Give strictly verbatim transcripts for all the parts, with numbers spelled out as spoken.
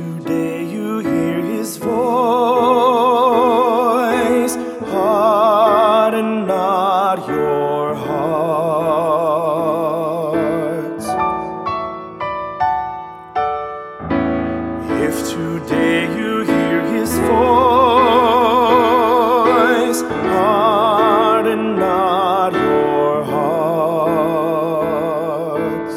today you hear his voice, harden not your hearts. If today you hear his voice, harden not your hearts.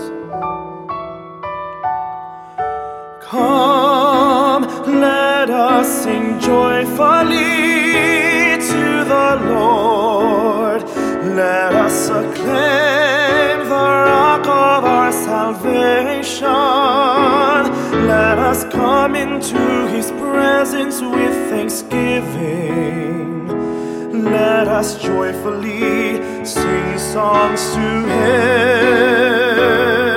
Come, let us sing joyfully to the Lord. Let us acclaim the rock of our salvation. Let us come into his presence with thanksgiving. Let us joyfully sing songs to him.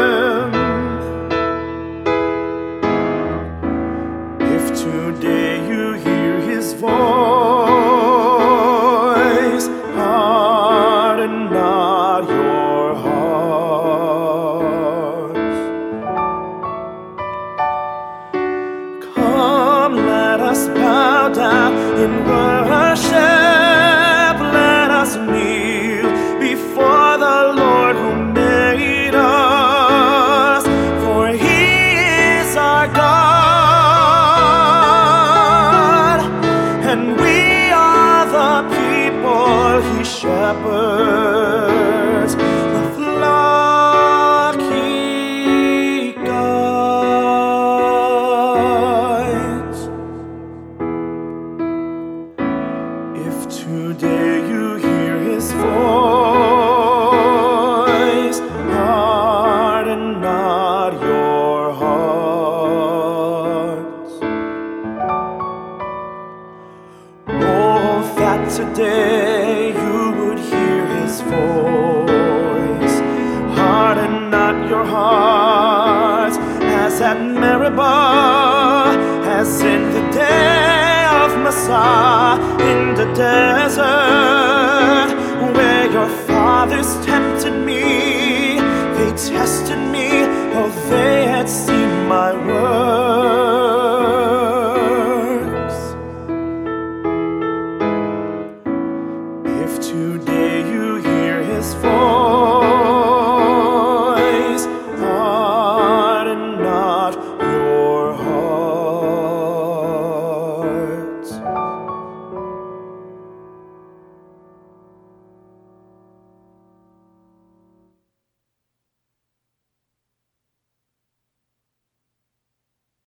Today you hear his voice, harden not your hearts. Come, let us bow down in worship. Let us kneel before the Lord who made us, for he is our God. And we are the people he shepherds, the flock he guides. If today you hear his voice, harden not your hearts. Oh, that today you would hear his voice, harden not your hearts, as at Meribah, as in the day of Massah, in the desert, where your fathers tempted me. They tested me, oh, they had seen my word.